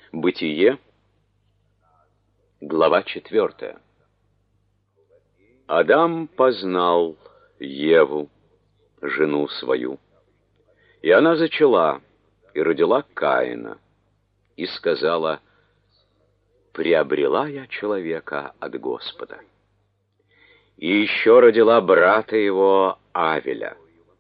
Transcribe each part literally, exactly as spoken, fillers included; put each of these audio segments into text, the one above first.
Бытие, глава четвертая. Адам познал Еву, жену свою, и она зачала и родила Каина, и сказала: «Приобрела я человека от Господа». И еще родила брата его Авеля.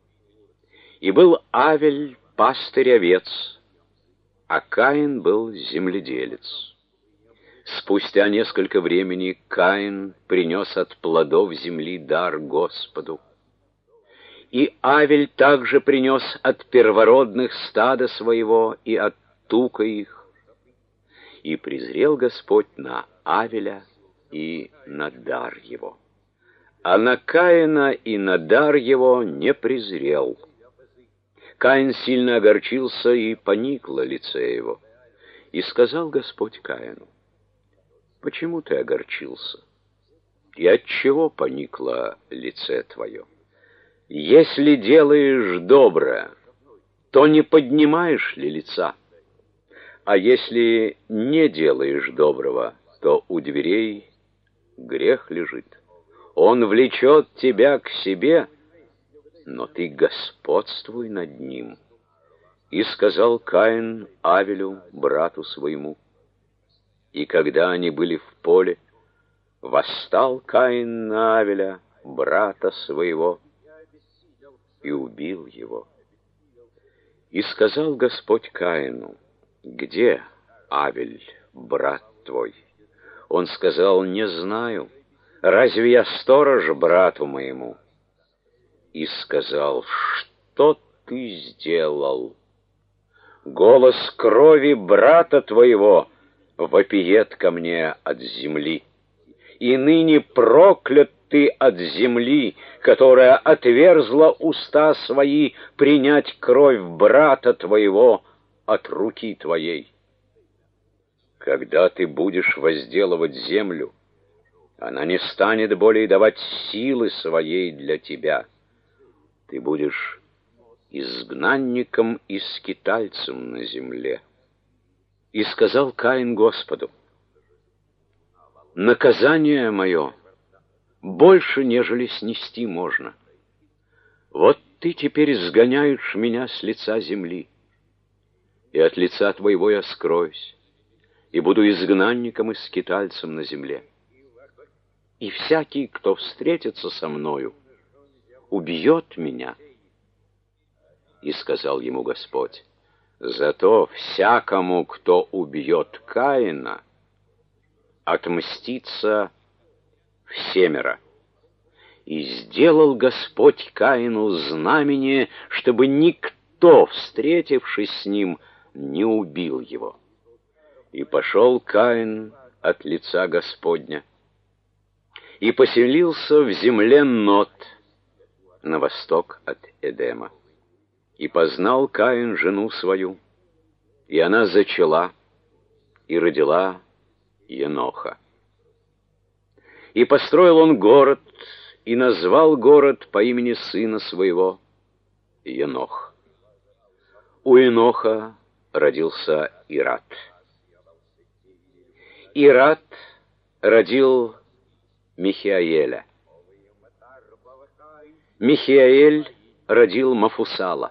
И был Авель пастырь овец, а Каин был земледелец. Спустя несколько времени Каин принес от плодов земли дар Господу. И Авель также принес от первородных стада своего и от тука их. И презрел Господь на Авеля и на дар его, а на Каина и на дар его не презрел. Каин сильно огорчился, и поникло лице его. И сказал Господь Каину: «Почему ты огорчился? И отчего поникло лице твое? Если делаешь доброе, то не поднимаешь ли лица? А если не делаешь доброго, то у дверей грех лежит. Он влечет тебя к себе, но ты господствуй над ним». И сказал Каин Авелю, брату своему. И когда они были в поле, восстал Каин на Авеля, брата своего, и убил его. И сказал Господь Каину: «Где Авель, брат твой?» Он сказал: «Не знаю. Разве я сторож брату моему?» И сказал: «Что ты сделал? Голос крови брата твоего вопиет ко мне от земли. И ныне проклят ты от земли, которая отверзла уста свои принять кровь брата твоего от руки твоей. Когда ты будешь возделывать землю, она не станет более давать силы своей для тебя. Ты будешь изгнанником и скитальцем на земле». И сказал Каин Господу: «Наказание мое больше, нежели снести можно. Вот ты теперь сгоняешь меня с лица земли, и от лица твоего я скроюсь, и буду изгнанником и скитальцем на земле. И всякий, кто встретится со мною, убьет меня». И сказал ему Господь: «Зато всякому, кто убьет Каина, отмстится всемеро». И сделал Господь Каину знамение, чтобы никто, встретившись с ним, не убил его. И пошел Каин от лица Господня и поселился в земле Нод, на восток от Эдема. И познал Каин жену свою, и она зачала и родила Еноха. И построил он город, и назвал город по имени сына своего Енох. У Еноха родился Ират. Ират родил Михаэля. Михаэль родил Мафусала.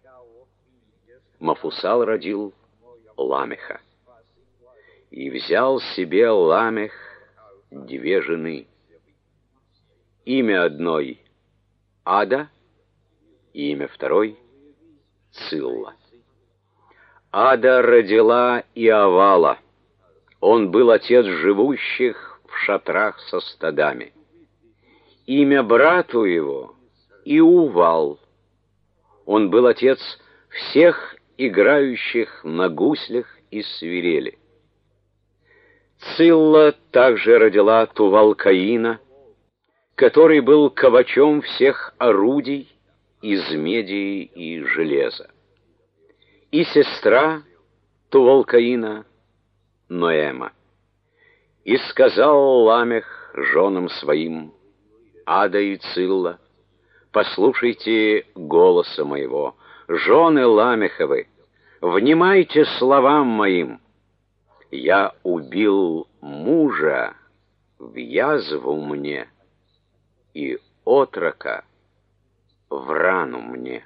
Мафусал родил Ламеха. И взял себе Ламех две жены. Имя одной — Ада, и имя второй — Цилла. Ада родила Иовала. Он был отец живущих в шатрах со стадами. Имя брату его — Иувал. Он был отец всех играющих на гуслях и свирели. Цилла также родила Тувал-Каина, который был ковачом всех орудий из меди и железа. И сестра Тувал-Каина Ноэма. И сказал Ламех женам своим: «Ада и Цилла, послушайте голоса моего, жены Ламеховы, внимайте словам моим. Я убил мужа в язву мне и отрока в рану мне.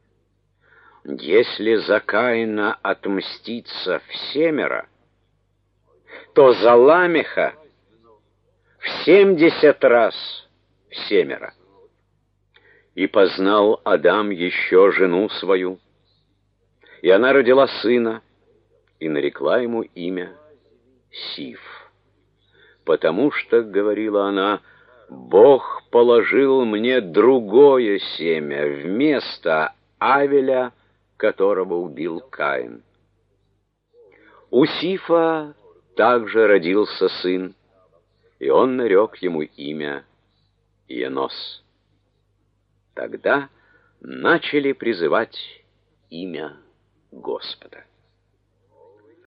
Если за Каина отмститься всемеро, то за Ламеха в семьдесят раз всемеро. И познал Адам еще жену свою, и она родила сына, и нарекла ему имя Сиф, потому что, говорила она, Бог положил мне другое семя вместо Авеля, которого убил Каин. У Сифа также родился сын, и он нарек ему имя Енос. Тогда начали призывать имя Господа.